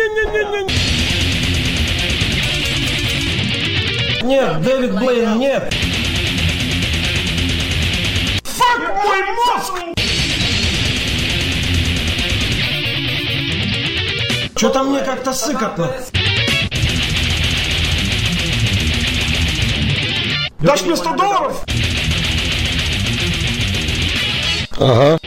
Нет, Дэвид Блейн, нет! Фак мой мозг! Что-то мне как-то сыкотно. Дашь мне $100? Ага.